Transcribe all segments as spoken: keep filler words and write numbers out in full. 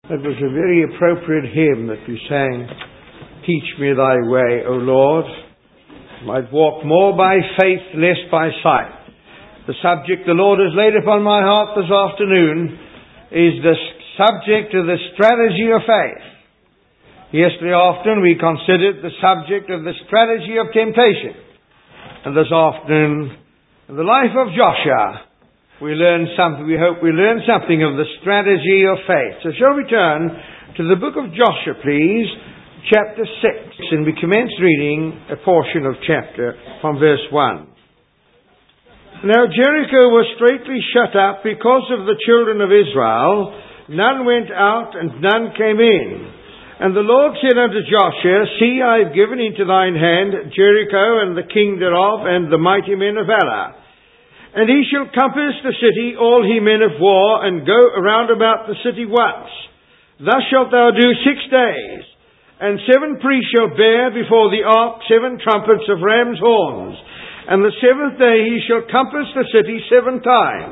That was a very appropriate hymn that we sang, "Teach me thy way, O Lord. I might walk more by faith, less by sight." The subject the Lord has laid upon my heart this afternoon is the subject of the strategy of faith. Yesterday afternoon we considered the subject of the strategy of temptation. And this afternoon, in the life of Joshua, we learn something, we hope we learn something of the strategy of faith. So shall we turn to the book of Joshua, please, chapter six, and we commence reading a portion of chapter from verse one. Now Jericho was straitly shut up because of the children of Israel. None went out and none came in. And the Lord said unto Joshua, See, I have given into thine hand Jericho and the king thereof and the mighty men of valor. And he shall compass the city, all he men of war, and go around about the city once. Thus shalt thou do six days. And seven priests shall bear before the ark seven trumpets of ram's horns. And the seventh day he shall compass the city seven times.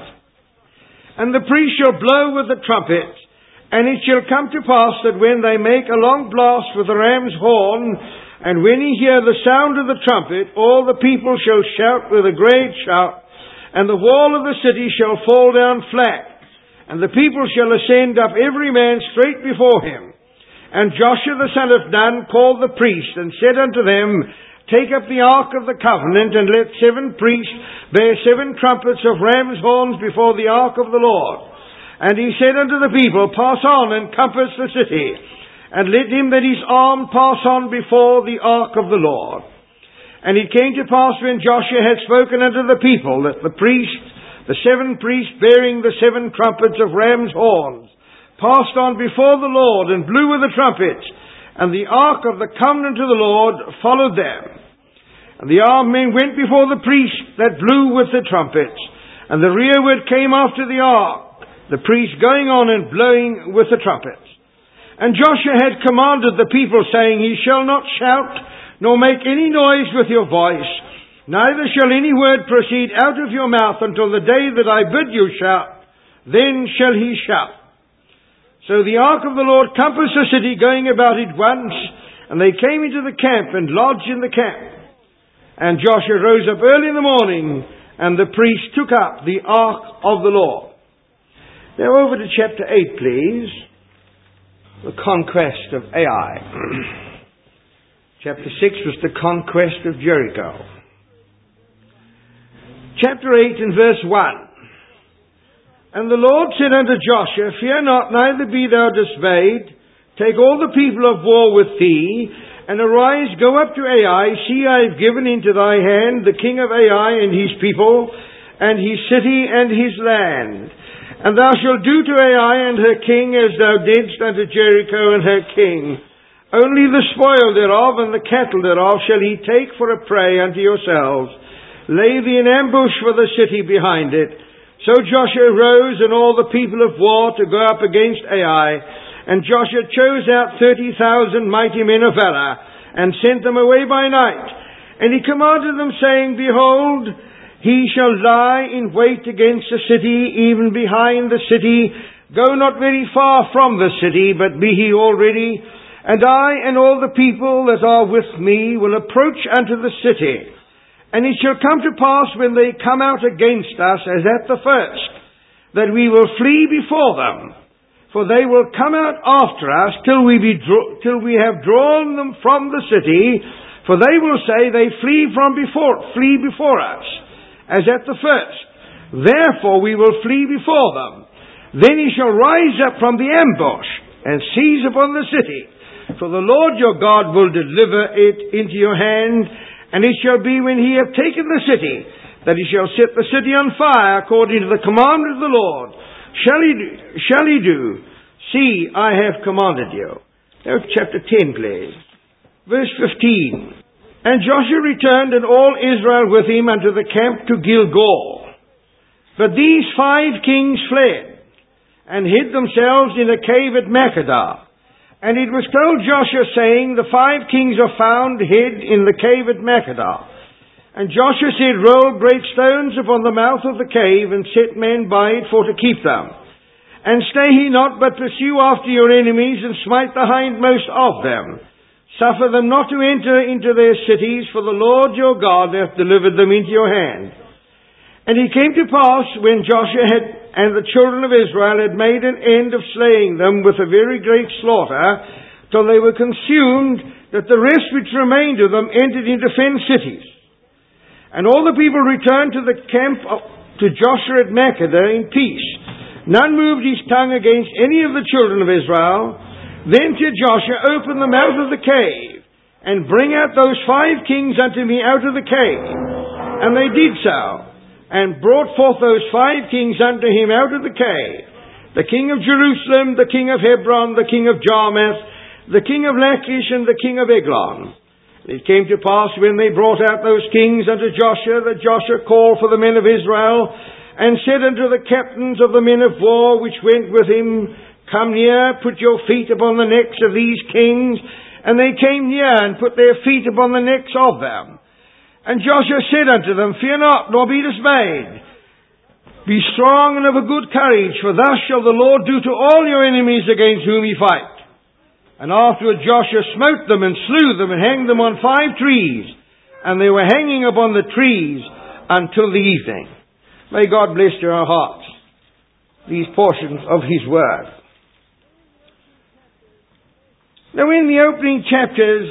And the priests shall blow with the trumpets. And it shall come to pass that when they make a long blast with the ram's horn, and when ye hear the sound of the trumpet, all the people shall shout with a great shout, and the wall of the city shall fall down flat, and the people shall ascend up every man straight before him. And Joshua the son of Nun called the priests, and said unto them, Take up the ark of the covenant, and let seven priests bear seven trumpets of ram's horns before the ark of the Lord. And he said unto the people, Pass on and compass the city, and let him that is armed pass on before the ark of the Lord. And it came to pass when Joshua had spoken unto the people, that the priests, the seven priests bearing the seven trumpets of ram's horns, passed on before the Lord, and blew with the trumpets, and the ark of the covenant of the Lord followed them. And the armed men went before the priests that blew with the trumpets, and the rearward came after the ark, the priests going on and blowing with the trumpets. And Joshua had commanded the people, saying, Ye shall not shout, nor make any noise with your voice, neither shall any word proceed out of your mouth until the day that I bid you shout, then shall he shout. So the ark of the Lord compassed the city, going about it once, and they came into the camp and lodged in the camp. And Joshua rose up early in the morning, and the priests took up the ark of the Lord. Now over to chapter eight, please. The conquest of Ai. Chapter six was the conquest of Jericho. Chapter eight and verse one. And the Lord said unto Joshua, Fear not, neither be thou dismayed. Take all the people of war with thee, and arise, go up to Ai. See, I have given into thy hand the king of Ai and his people, and his city and his land. And thou shalt do to Ai and her king as thou didst unto Jericho and her king. Only the spoil thereof and the cattle thereof shall he take for a prey unto yourselves. Lay thee an ambush for the city behind it. So Joshua rose and all the people of war to go up against Ai. And Joshua chose out thirty thousand mighty men of valor, and sent them away by night. And he commanded them, saying, Behold, he shall lie in wait against the city, even behind the city. Go not very far from the city, but be he already. And I and all the people that are with me will approach unto the city. And it shall come to pass when they come out against us, as at the first, that we will flee before them. For they will come out after us till we be dra- till we have drawn them from the city. For they will say, They flee from before flee before us, as at the first. Therefore we will flee before them. Then he shall rise up from the ambush, and seize upon the city. For the Lord your God will deliver it into your hand, and it shall be when he hath taken the city, that he shall set the city on fire, according to the command of the Lord. Shall he do? Shall he do? See, I have commanded you. Now chapter ten, please. Verse fifteen. And Joshua returned, and all Israel with him, unto the camp to Gilgal. But these five kings fled, and hid themselves in a cave at Makkedah. And it was told Joshua, saying, The five kings are found hid in the cave at Makkedah. And Joshua said, Roll great stones upon the mouth of the cave, and set men by it for to keep them. And stay ye not, but pursue after your enemies, and smite the hindmost of them. Suffer them not to enter into their cities, for the Lord your God hath delivered them into your hand. And it came to pass, when Joshua had, and the children of Israel had made an end of slaying them with a very great slaughter, till they were consumed, that the rest which remained of them entered into fenced cities. And all the people returned to the camp of, to Joshua at Makkedah in peace. None moved his tongue against any of the children of Israel. Then did Joshua open the mouth of the cave, and bring out those five kings unto me out of the cave. And they did so, and brought forth those five kings unto him out of the cave. The king of Jerusalem, the king of Hebron, the king of Jarmuth, the king of Lachish, and the king of Eglon. And it came to pass, when they brought out those kings unto Joshua, that Joshua called for the men of Israel, and said unto the captains of the men of war which went with him, Come near, put your feet upon the necks of these kings. And they came near, and put their feet upon the necks of them. And Joshua said unto them, Fear not, nor be dismayed. Be strong and of a good courage, for thus shall the Lord do to all your enemies against whom ye fight. And afterward Joshua smote them, and slew them, and hanged them on five trees. And they were hanging upon the trees until the evening. May God bless to our hearts these portions of His Word. Now, in the opening chapters,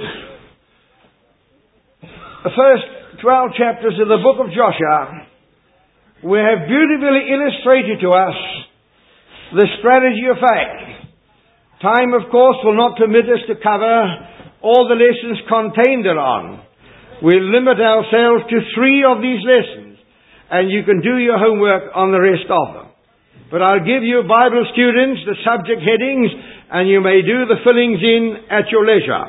the first twelve chapters of the book of Joshua, we have beautifully illustrated to us the strategy of faith. Time, of course, will not permit us to cover all the lessons contained thereon. We'll limit ourselves to three of these lessons, and you can do your homework on the rest of them. But I'll give you, Bible students, the subject headings, and you may do the fillings in at your leisure.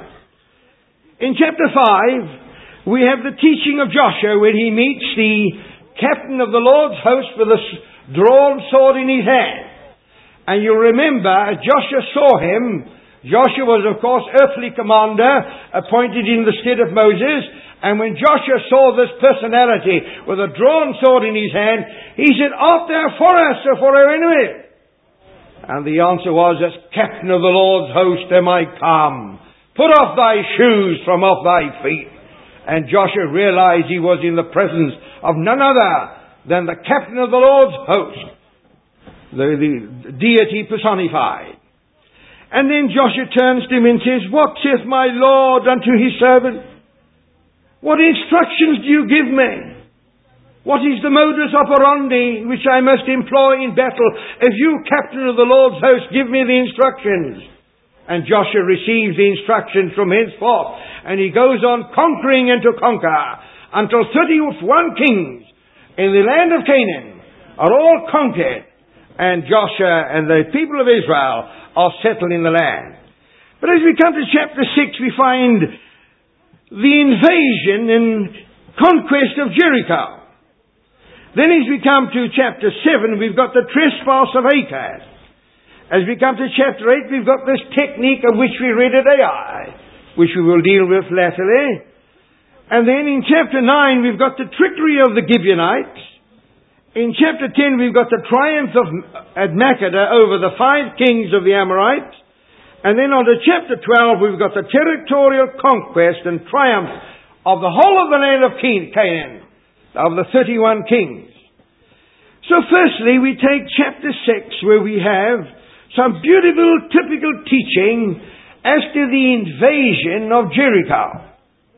In chapter five, we have the teaching of Joshua when he meets the captain of the Lord's host with a drawn sword in his hand. And you remember, as Joshua saw him, Joshua was, of course, earthly commander, appointed in the stead of Moses. And when Joshua saw this personality with a drawn sword in his hand, he said, Art thou for us or for our enemies? And the answer was, As captain of the Lord's host am I come. Put off thy shoes from off thy feet. And Joshua realized he was in the presence of none other than the captain of the Lord's host, the, the deity personified. And then Joshua turns to him and says, What saith my Lord unto his servant? What instructions do you give me? What is the modus operandi which I must employ in battle? If you, captain of the Lord's host, give me the instructions. And Joshua receives the instructions from henceforth. And he goes on conquering and to conquer until thirty-one kings in the land of Canaan are all conquered. And Joshua and the people of Israel are settled in the land. But as we come to chapter six, we find the invasion and conquest of Jericho. Then as we come to chapter seven, we've got the trespass of Achan. As we come to chapter eight, we've got this technique of which we read at Ai, which we will deal with latterly. And then in chapter nine, we've got the trickery of the Gibeonites. In chapter ten, we've got the triumph of at Makkedah over the five kings of the Amorites. And then on to chapter twelve, we've got the territorial conquest and triumph of the whole of the land of Canaan, of the thirty-one kings. So firstly, we take chapter six, where we have some beautiful, typical teaching as to the invasion of Jericho.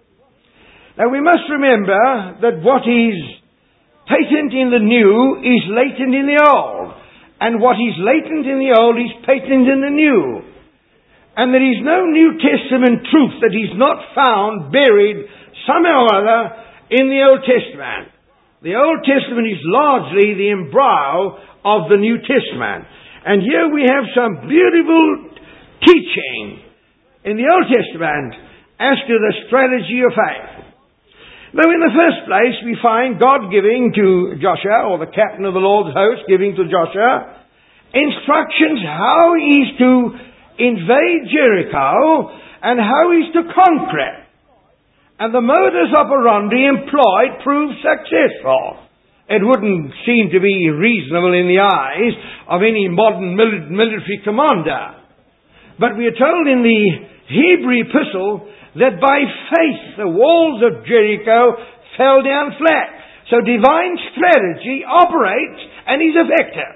Now we must remember that what is patent in the new is latent in the old. And what is latent in the old is patent in the new. And there is no New Testament truth that is not found buried somehow or other in the Old Testament. The Old Testament is largely the embryo of the New Testament. And here we have some beautiful teaching in the Old Testament as to the strategy of faith. Now, in the first place, we find God giving to Joshua, or the captain of the Lord's host giving to Joshua, instructions how he is to invade Jericho and how he is to conquer it. And the modus operandi employed proved successful. It wouldn't seem to be reasonable in the eyes of any modern mil- military commander. But we are told in the Hebrew epistle that by faith the walls of Jericho fell down flat. So divine strategy operates and is effective,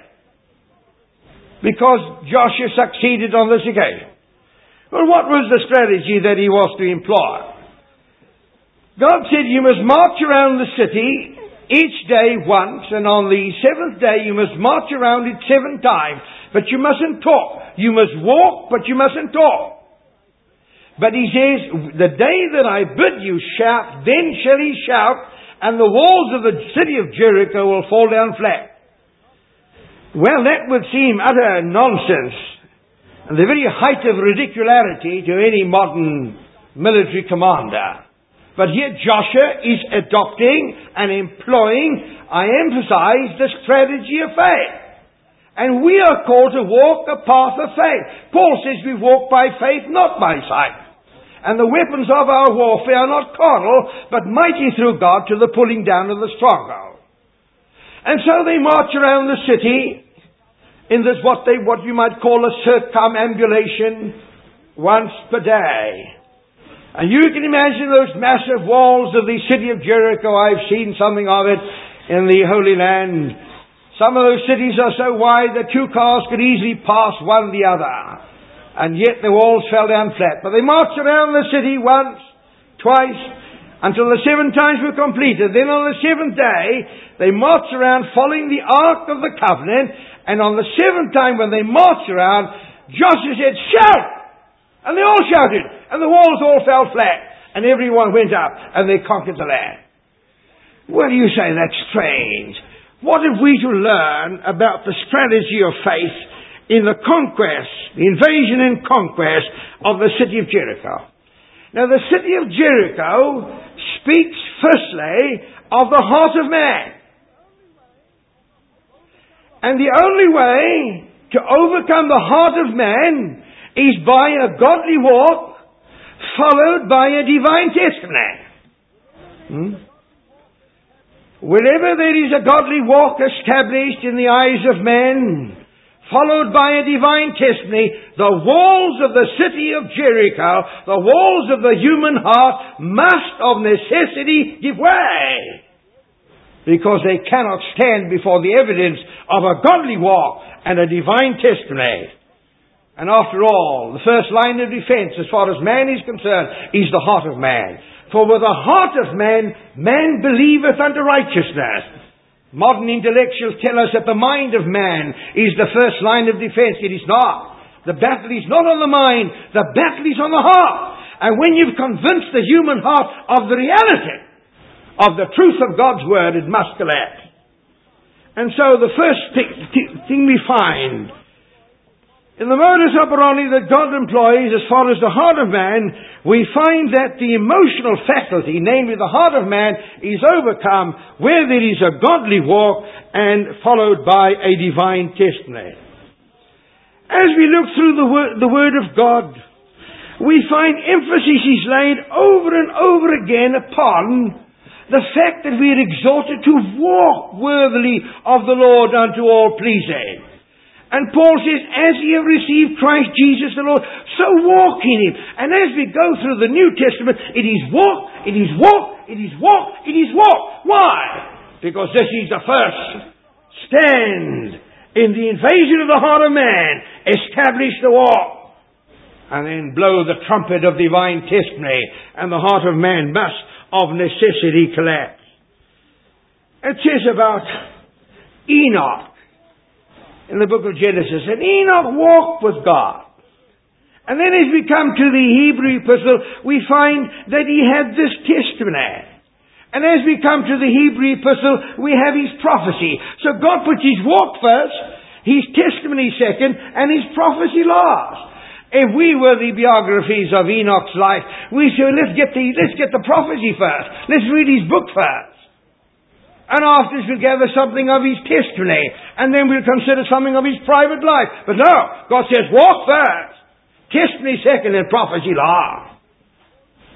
because Joshua succeeded on this occasion. Well, what was the strategy that he was to employ? God said, you must march around the city each day once, and on the seventh day you must march around it seven times. But you mustn't talk. You must walk, but you mustn't talk. But he says, the day that I bid you shout, then shall he shout, and the walls of the city of Jericho will fall down flat. Well, that would seem utter nonsense, and the very height of ridicularity to any modern military commander. But here Joshua is adopting and employing, I emphasize, the strategy of faith. And we are called to walk a path of faith. Paul says we walk by faith, not by sight. And the weapons of our warfare are not carnal, but mighty through God to the pulling down of the stronghold. And so they march around the city in this what they what you might call a circumambulation once per day. And you can imagine those massive walls of the city of Jericho. I've seen something of it in the Holy Land. Some of those cities are so wide that two cars could easily pass one the other. And yet the walls fell down flat. But they marched around the city once, twice, until the seven times were completed. Then on the seventh day, they marched around following the Ark of the Covenant. And on the seventh time when they marched around, Joshua said, shout! And they all shouted, and the walls all fell flat, and everyone went up, and they conquered the land. Well, you say that's strange. What have we to learn about the strategy of faith in the conquest, the invasion and conquest of the city of Jericho? Now, the city of Jericho speaks firstly of the heart of man. And the only way to overcome the heart of man is by a godly walk followed by a divine testimony. Hmm? Wherever there is a godly walk established in the eyes of men, followed by a divine testimony, the walls of the city of Jericho, the walls of the human heart, must of necessity give way, because they cannot stand before the evidence of a godly walk and a divine testimony. And after all, the first line of defense, as far as man is concerned, is the heart of man. For with the heart of man, man believeth unto righteousness. Modern intellectuals tell us that the mind of man is the first line of defense. It is not. The battle is not on the mind. The battle is on the heart. And when you've convinced the human heart of the reality of the truth of God's Word, it must collapse. And so the first thing we find in the modus operandi that God employs as far as the heart of man, we find that the emotional faculty, namely the heart of man, is overcome where there is a godly walk and followed by a divine testimony. As we look through the word, the Word of God, we find emphasis is laid over and over again upon the fact that we are exhorted to walk worthily of the Lord unto all pleasing. And Paul says, as ye have received Christ Jesus the Lord, so walk in Him. And as we go through the New Testament, it is walk, it is walk, it is walk, it is walk. Why? Because this is the first stand in the invasion of the heart of man. Establish the walk. And then blow the trumpet of divine testimony, and the heart of man must of necessity collapse. It says about Enoch in the book of Genesis, and Enoch walked with God. And then as we come to the Hebrew epistle, we find that he had this testimony. And as we come to the Hebrew epistle, we have his prophecy. So God puts his walk first, his testimony second, and his prophecy last. If we were the biographies of Enoch's life, we say, let's get the, let's get the prophecy first. Let's read his book first. And afterwards we'll gather something of his testimony. And then we'll consider something of his private life. But no, God says, walk first. Testimony second and prophecy last.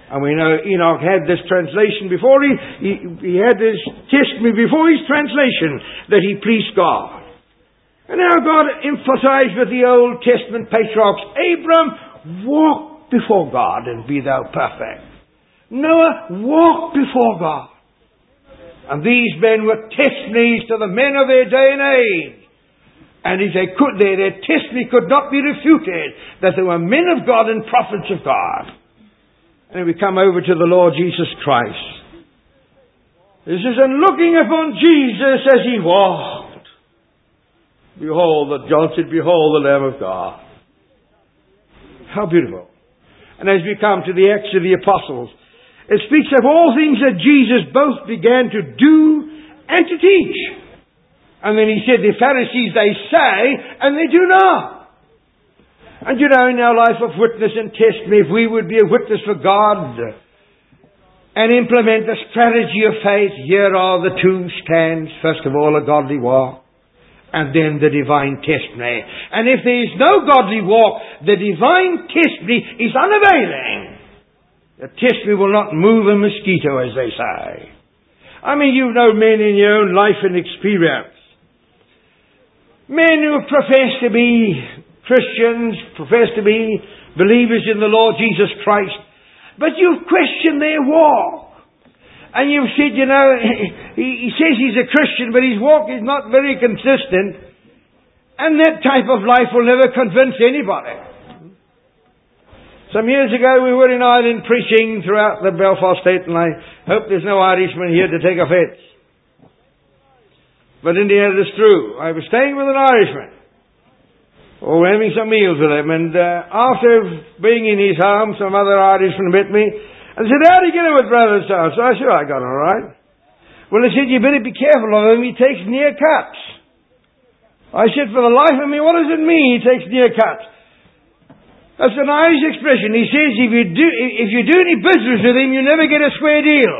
And we know Enoch had this translation before he, he, he had this testimony before his translation that he pleased God. And now God emphasized with the Old Testament patriarchs, Abram, walk before God and be thou perfect. Noah, walk before God. And these men were testimonies to the men of their day and age. And if they could, their, their testimony could not be refuted, that they were men of God and prophets of God. And we come over to the Lord Jesus Christ. This is, and looking upon Jesus as he walked, behold, that John said, behold the Lamb of God. How beautiful. And as we come to the Acts of the Apostles, it speaks of all things that Jesus both began to do and to teach. And then he said, the Pharisees, they say, and they do not. And you know, in our life of witness and testimony, if we would be a witness for God and implement the strategy of faith, here are the two stands. First of all, a godly walk, and then the divine testimony. And if there is no godly walk, the divine testimony is unavailing. The testimony will not move a mosquito, as they say. I mean, you know men in your own life and experience. Men who profess to be Christians, profess to be believers in the Lord Jesus Christ, but you've questioned their walk. And you've said, you know, he, he says he's a Christian, but his walk is not very consistent. And that type of life will never convince anybody. Some years ago we were in Ireland preaching throughout the Belfast State, and I hope there's no Irishman here to take offence. But in the end it's true. I was staying with an Irishman. Oh, we're having some meals with him, and uh, after being in his home, some other Irishmen met me and said, how do you get on with Brother So? So I said, I got on all right. Well, they said, you better be careful of him, he takes near cuts. I said, for the life of me, what does it mean he takes near cuts? That's an Irish expression. He says, if you do, if you do any business with him, you never get a square deal.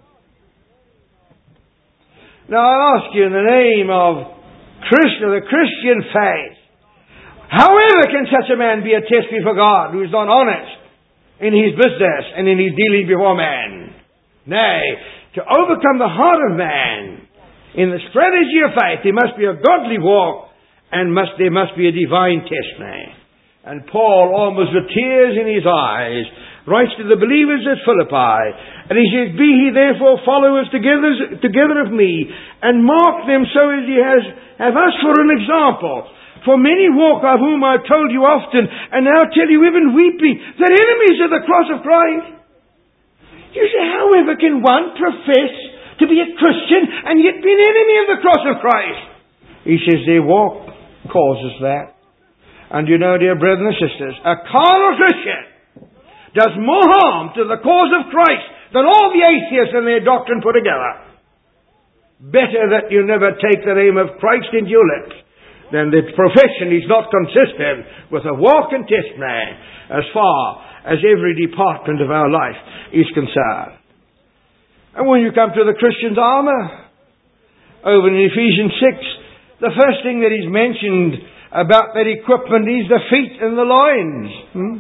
Now I ask you in the name of Christian, the Christian faith, however can such a man be a testimony for God who is not honest in his business and in his dealing before man? Nay, to overcome the heart of man in the strategy of faith, there must be a godly walk and must there must be a divine testimony. And Paul, almost with tears in his eyes, writes to the believers at Philippi, and he says, be ye therefore followers together, together of me, and mark them so as he has have us for an example. For many walk, of whom I have told you often, and now tell you even weeping, that enemies of the cross of Christ. You say, however can one profess to be a Christian and yet be an enemy of the cross of Christ? He says, their walk causes that. And you know, dear brethren and sisters, a carnal Christian does more harm to the cause of Christ than all the atheists and their doctrine put together. Better that you never take the name of Christ into your lips than the profession is not consistent with a walk and testimony as far as every department of our life is concerned. And when you come to the Christian's armour, over in Ephesians six, the first thing that is mentioned about that equipment is the feet and the loins. Hmm?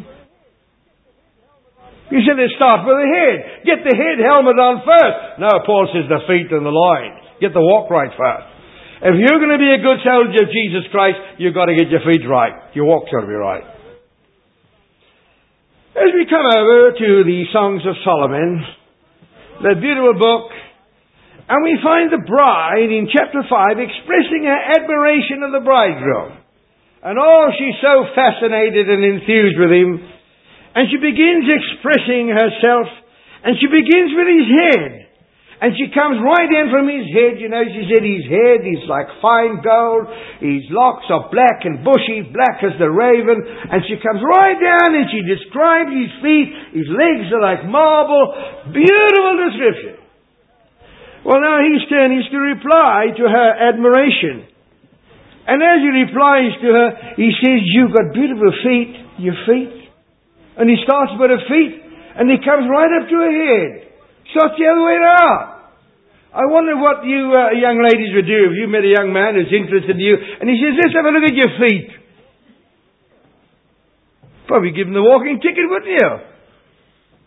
You said let's start with the head. Get the head helmet on first. No, Paul says the feet and the loins. Get the walk right first. If you're going to be a good soldier of Jesus Christ, you've got to get your feet right. Your walk's got to be right. As we come over to the Songs of Solomon, the beautiful book, and we find the bride in chapter five expressing her admiration of the bridegroom. And oh, she's so fascinated and enthused with him. And she begins expressing herself. And she begins with his head. And she comes right in from his head. You know, she said his head is like fine gold. His locks are black and bushy, black as the raven. And she comes right down and she describes his feet. His legs are like marble. Beautiful description. Well, now his turn is to reply to her admiration. And as he replies to her, he says, you've got beautiful feet, your feet. And he starts with her feet, and he comes right up to her head. Starts the other way around. I wonder what you uh, young ladies would do if you met a young man who's interested in you, and he says, let's have a look at your feet. Probably give him the walking ticket, wouldn't you?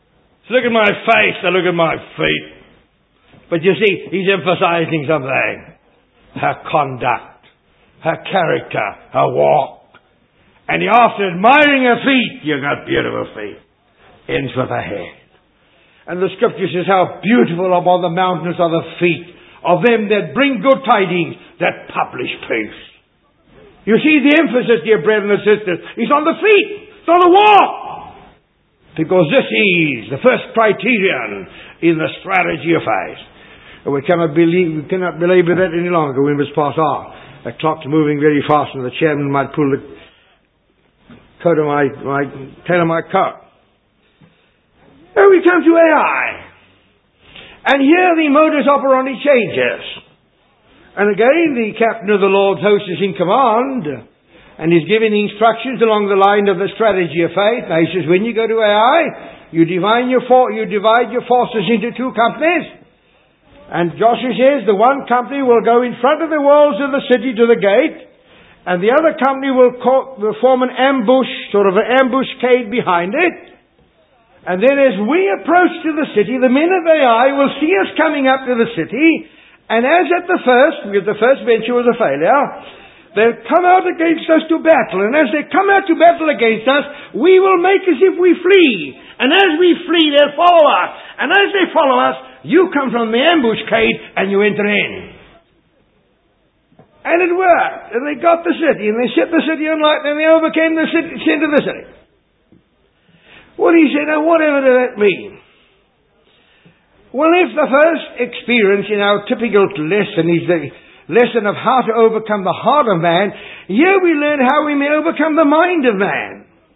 Look at my face, now look at my feet. But you see, he's emphasizing something. Her conduct, her character, her walk. And after admiring her feet, you got beautiful feet. Ends with her head. And the scripture says how beautiful upon the mountains are the feet of them that bring good tidings, that publish peace. You see the emphasis, dear brethren and sisters, is on the feet, it's on the walk. Because this is the first criterion in the strategy of faith. And we cannot believe, we cannot belabor that any longer. We must pass on. The clock's moving very fast, and the chairman might pull the coat of my, my tail of my coat. Now we come to A I. And here the modus operandi changes. And again, the captain of the Lord's host is in command. And he's giving instructions along the line of the strategy of faith. Now he says, when you go to A I, you divide your, for- you divide your forces into two companies. And Joshua says, the one company will go in front of the walls of the city to the gate. And the other company will, co- will form an ambush, sort of an ambuscade behind it. And then as we approach to the city, the men of A I will see us coming up to the city. And as at the first, because the first venture was a failure, they'll come out against us to battle. And as they come out to battle against us, we will make as if we flee. And as we flee, they'll follow us. And as they follow us, you come from the ambuscade and you enter in. And it worked. And they got the city. And they set the city on light. And they overcame the city, center of the city. Well, he said, now whatever does that mean? Well, if the first experience in our typical lesson is the lesson of how to overcome the heart of man, here we learn how we may overcome the mind of man.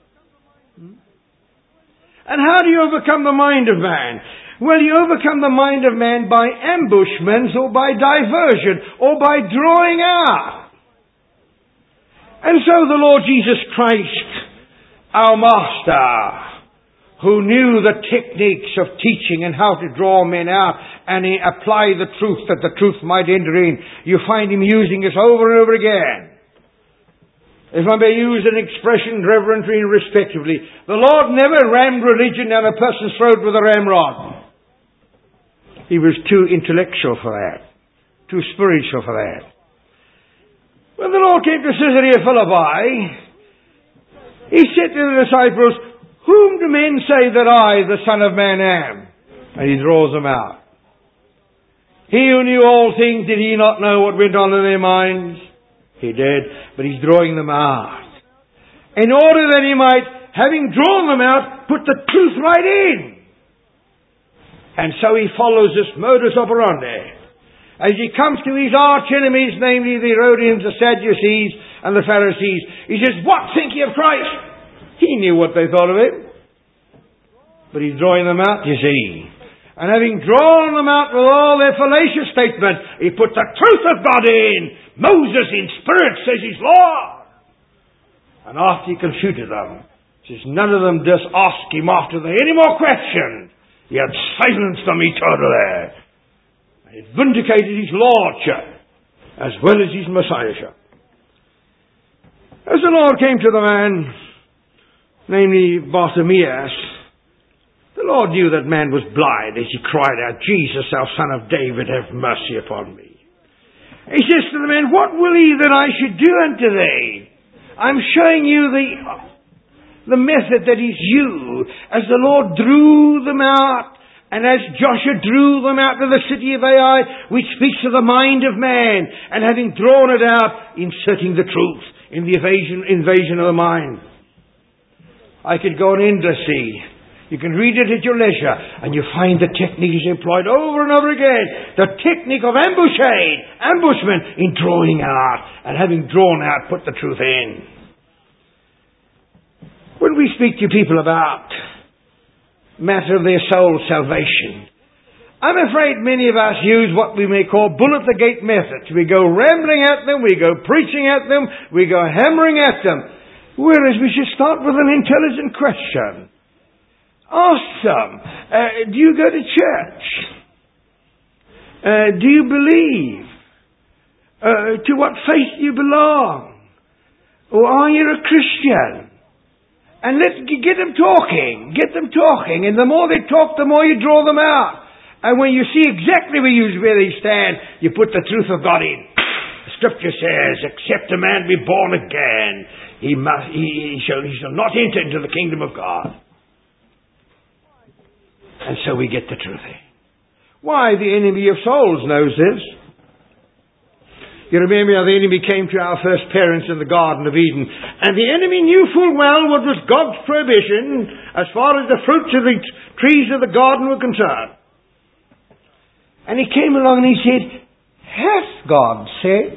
And how do you overcome the mind of man? Well, you overcome the mind of man by ambushments or by diversion or by drawing out. And so the Lord Jesus Christ, our Master, who knew the techniques of teaching and how to draw men out and apply the truth that the truth might enter in, you find him using this over and over again. If I may use an expression reverently and respectively, the Lord never rammed religion down a person's throat with a ramrod. He was too intellectual for that, too spiritual for that. When the Lord came to Caesarea Philippi, he said to the disciples, whom do men say that I, the Son of Man, am? And he draws them out. He who knew all things, did he not know what went on in their minds? He did, but he's drawing them out. In order that he might, having drawn them out, put the truth right in. And so he follows this modus operandi. As he comes to his arch enemies, namely the Herodians, the Sadducees, and the Pharisees, he says, what think ye of Christ? He knew what they thought of him. But he's drawing them out, you see. And having drawn them out with all their fallacious statements, he put the truth of God in. Moses in spirit says he's Lord. And after he confuted them, says none of them just ask him after they any more questions. He had silenced them eternally. And it vindicated his lordship as well as his messiahship. As the Lord came to the man, namely Bartimaeus, the Lord knew that man was blind as he cried out, Jesus, thou son of David, have mercy upon me. He says to the man, what will he that I should do unto thee? I'm showing you the, the method that is you. As the Lord drew them out, and as Joshua drew them out to the city of Ai, which speaks of the mind of man, and having drawn it out, inserting the truth in the invasion, invasion of the mind. I could go on endlessly. You can read it at your leisure, and you find the technique is employed over and over again. The technique of ambushade, ambushment, in drawing out, and having drawn out, put the truth in. When we speak to people about matter of their soul salvation, I'm afraid many of us use what we may call bullet the gate methods. We go rambling at them, we go preaching at them, we go hammering at them. Whereas we should start with an intelligent question. Ask them, uh, do you go to church? Uh, do you believe? Uh, to what faith do you belong? Or are you a Christian? And let's get them talking. Get them talking. And the more they talk, the more you draw them out. And when you see exactly where, you, where they stand, you put the truth of God in. The Scripture says, except a man be born again, he, must, he, he, shall, he shall not enter into the kingdom of God. And so we get the truth in. Why? The enemy of souls knows this. You remember how the enemy came to our first parents in the Garden of Eden. And the enemy knew full well what was God's prohibition as far as the fruits of the t- trees of the garden were concerned. And he came along and he said, hath God said?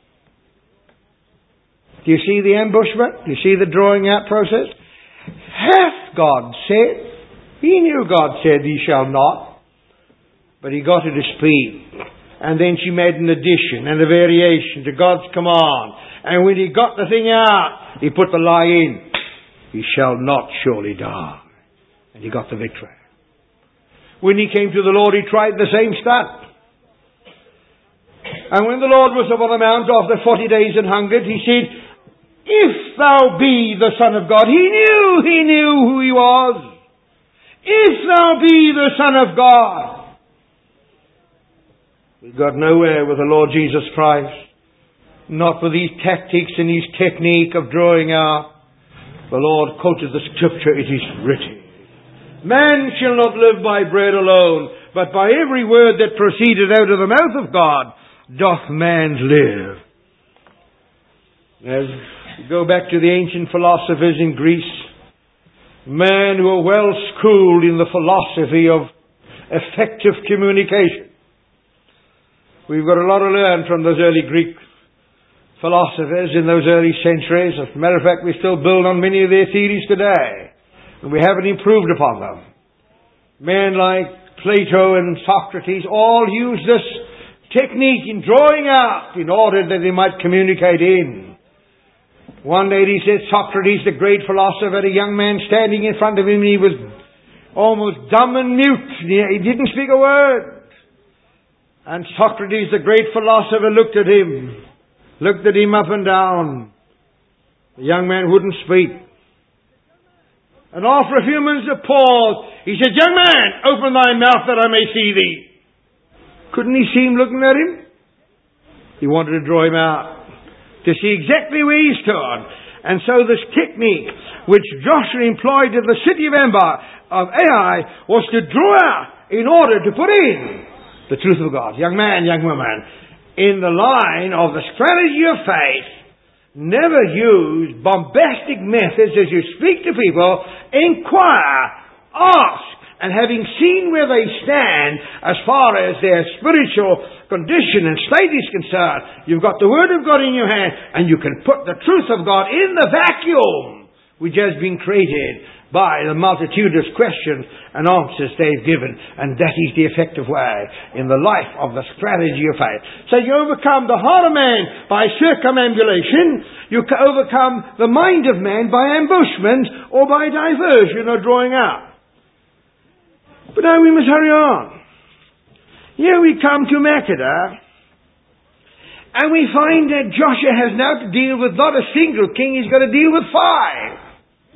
Do you see the ambushment? Do you see the drawing out process? Hath God said? He knew God said, ye shall not. But he got her to speak. And then she made an addition and a variation to God's command. And when he got the thing out, he put the lie in. He shall not surely die. And he got the victory. When he came to the Lord, he tried the same stunt. And when the Lord was upon the mount after forty days and hungered, he said, if thou be the Son of God. He knew, he knew who he was. If thou be the Son of God. We got nowhere with the Lord Jesus Christ. Not with these tactics and his technique of drawing out. The Lord quoted the Scripture, it is written, man shall not live by bread alone, but by every word that proceeded out of the mouth of God doth man live. As we go back to the ancient philosophers in Greece, men who were well schooled in the philosophy of effective communication. We've got a lot to learn from those early Greek philosophers in those early centuries. As a matter of fact, we still build on many of their theories today. And we haven't improved upon them. Men like Plato and Socrates all used this technique in drawing out in order that they might communicate in. One lady said Socrates, the great philosopher, had a young man standing in front of him and he was almost dumb and mute. He didn't speak a word. And Socrates, the great philosopher, looked at him, looked at him up and down. The young man wouldn't speak. And after a few minutes of pause, he said, young man, open thy mouth that I may see thee. Couldn't he see him looking at him? He wanted to draw him out, to see exactly where he stood. And so this technique, which Joshua employed in the city of Amber, of Ai, was to draw out in order to put in the truth of God. Young man, young woman, in the line of the strategy of faith, never use bombastic methods as you speak to people. Inquire, ask, and having seen where they stand as far as their spiritual condition and state is concerned, you've got the Word of God in your hand, and you can put the truth of God in the vacuum which has been created by the multitudinous questions and answers they've given. And that is the effective way in the life of the strategy of faith. So you overcome the heart of man by circumambulation. You overcome the mind of man by ambushment or by diversion or drawing out. But now we must hurry on. Here we come to Makkedah, and we find that Joshua has now to deal with not a single king, he's got to deal with five.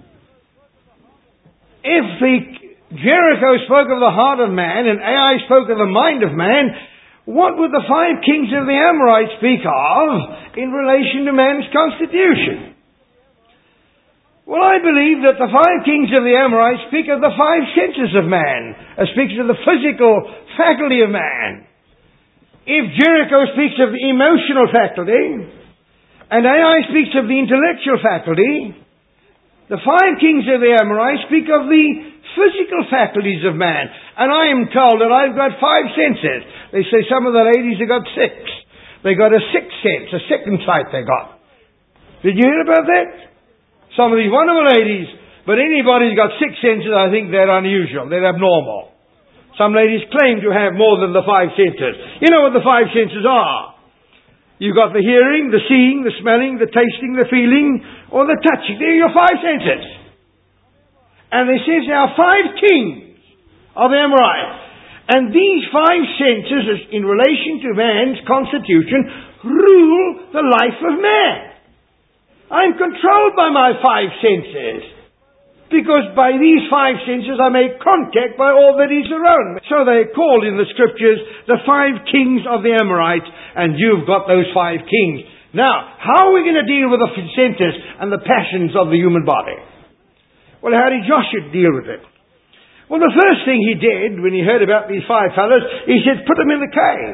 If the Jericho spoke of the heart of man and Ai spoke of the mind of man, what would the five kings of the Amorites speak of in relation to man's constitution? Well, I believe that the five kings of the Amorites speak of the five senses of man, uh, speaks of the physical faculty of man. If Jericho speaks of the emotional faculty, and Ai speaks of the intellectual faculty, the five kings of the Amorites speak of the physical faculties of man. And I am told that I've got five senses. They say some of the ladies have got six. They got a sixth sense, a second sight they got. Did you hear about that? Some of these wonderful ladies. But anybody's got six senses, I think they're unusual. They're abnormal. Some ladies claim to have more than the five senses. You know what the five senses are? You've got the hearing, the seeing, the smelling, the tasting, the feeling, or the touching. They're your five senses. And it says there are five kings of the Amorites. And these five senses, in relation to man's constitution, rule the life of man. I'm controlled by my five senses. Because by these five senses I make contact by all that is around me. So they're called in the scriptures the five kings of the Amorites, and you've got those five kings. Now, how are we going to deal with the senses and the passions of the human body? Well, how did Joshua deal with it? Well, the first thing he did when he heard about these five fellows, he said, put them in the cave.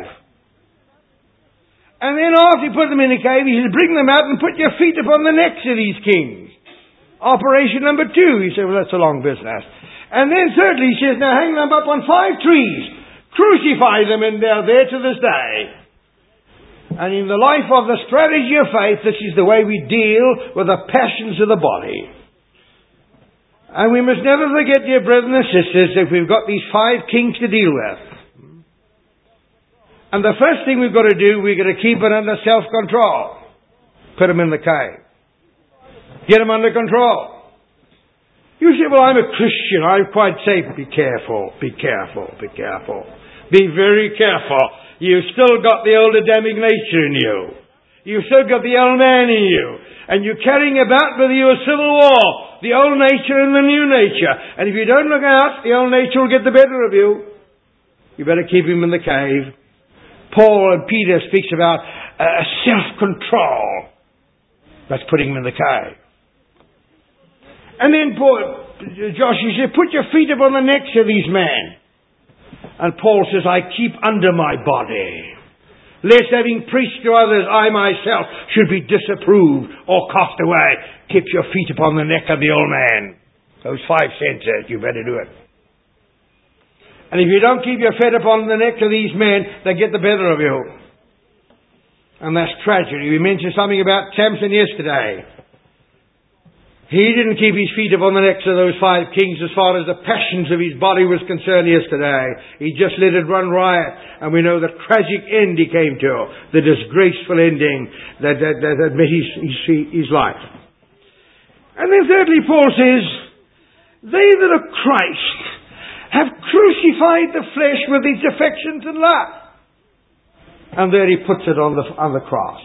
And then after he put them in the cave, he said, bring them out and put your feet upon the necks of these kings. Operation number two. He said, well, that's a long business. And then thirdly, he says, now hang them up on five trees. Crucify them, and they're there to this day. And in the life of the strategy of faith, this is the way we deal with the passions of the body. And we must never forget, dear brothers and sisters, that we've got these five kings to deal with. And the first thing we've got to do, we've got to keep it under self-control. Put them in the cave. Get them under control. You say, well, I'm a Christian. I'm quite safe. Be careful. Be careful. Be careful. Be very careful. You've still got the old Adamic nature in you. You've still got the old man in you. And you're carrying about with you a civil war. The old nature and the new nature. And if you don't look out, the old nature will get the better of you. You better keep him in the cave. Paul and Peter speaks about uh, self-control. That's putting him in the cave. And then Paul, Joshua said, put your feet upon the necks of these men. And Paul says, I keep under my body, lest having preached to others, I myself should be disapproved or cast away. Keep your feet upon the neck of the old man. Those five senses, you better do it. And if you don't keep your feet upon the neck of these men, they get the better of you. And that's tragedy. We mentioned something about Samson yesterday. He didn't keep his feet upon the necks of those five kings as far as the passions of his body was concerned yesterday. He just let it run riot. And we know the tragic end he came to. The disgraceful ending that, that, that, that met his, his, his life. And then thirdly, Paul says, they that are Christ have crucified the flesh with its affections and lust. And there he puts it on the, on the cross.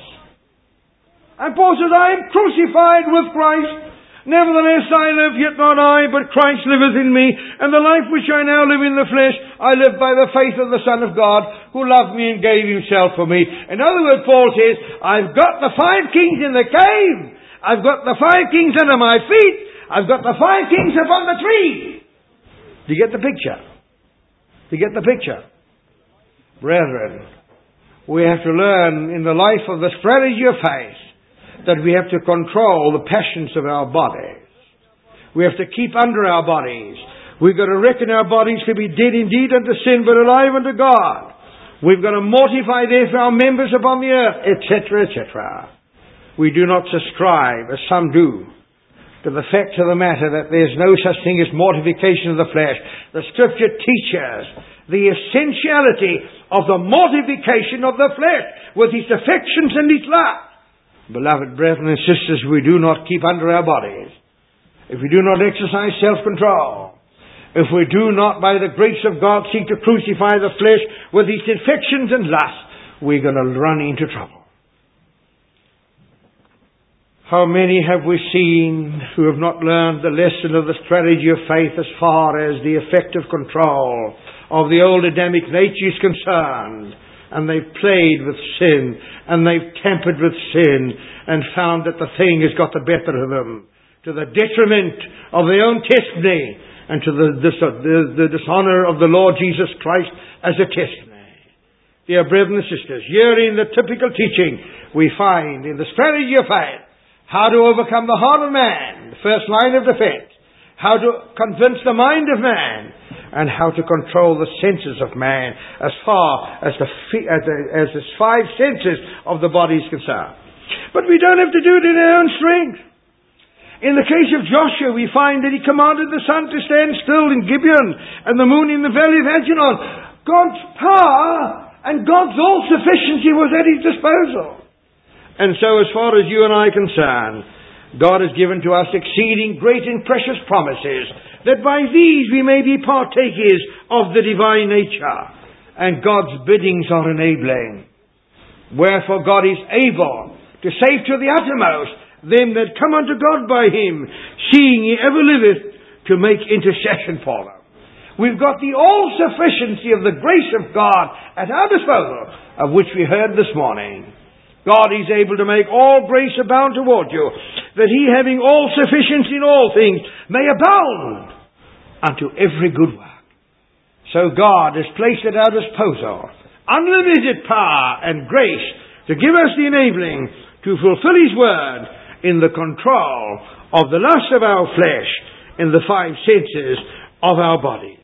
And Paul says, I am crucified with Christ. Nevertheless I live, yet not I, but Christ liveth in me. And the life which I now live in the flesh, I live by the faith of the Son of God, who loved me and gave himself for me. In other words, Paul says, I've got the five kings in the cave. I've got the five kings under my feet. I've got the five kings upon the tree. Do you get the picture? Do you get the picture? Brethren, we have to learn in the life of the strategy of faith that we have to control the passions of our bodies. We have to keep under our bodies. We've got to reckon our bodies to be dead indeed unto sin, but alive unto God. We've got to mortify therefore our members upon the earth, et cetera, et cetera. We do not subscribe, as some do, to the fact of the matter that there's no such thing as mortification of the flesh. The Scripture teaches the essentiality of the mortification of the flesh with its affections and its lust. Beloved brethren and sisters, we do not keep under our bodies, if we do not exercise self-control, if we do not, by the grace of God, seek to crucify the flesh with its affections and lusts, we're going to run into trouble. How many have we seen who have not learned the lesson of the strategy of faith as far as the effective control of the old Adamic nature is concerned? And they've played with sin, and they've tampered with sin, and found that the thing has got the better of them, to the detriment of their own testimony, and to the, the, the, the dishonour of the Lord Jesus Christ as a testimony. Dear brothers and sisters, here in the typical teaching, we find in the strategy of faith, how to overcome the heart of man, the first line of defense, how to convince the mind of man, and how to control the senses of man as far as the, as the, as the five senses of the body is concerned. But we don't have to do it in our own strength. In the case of Joshua, we find that he commanded the sun to stand still in Gibeon and the moon in the valley of Ajalon. God's power and God's all-sufficiency was at his disposal. And so as far as you and I are concerned, God has given to us exceeding great and precious promises, that by these we may be partakers of the divine nature, and God's biddings are enabling. Wherefore God is able to save to the uttermost them that come unto God by him, seeing he ever liveth to make intercession for them. We've got the all-sufficiency of the grace of God at our disposal, of which we heard this morning. God is able to make all grace abound toward you, that he, having all sufficiency in all things, may abound unto every good work. So God has placed at our disposal unlimited power and grace to give us the enabling to fulfill his word in the control of the lust of our flesh, in the five senses of our body.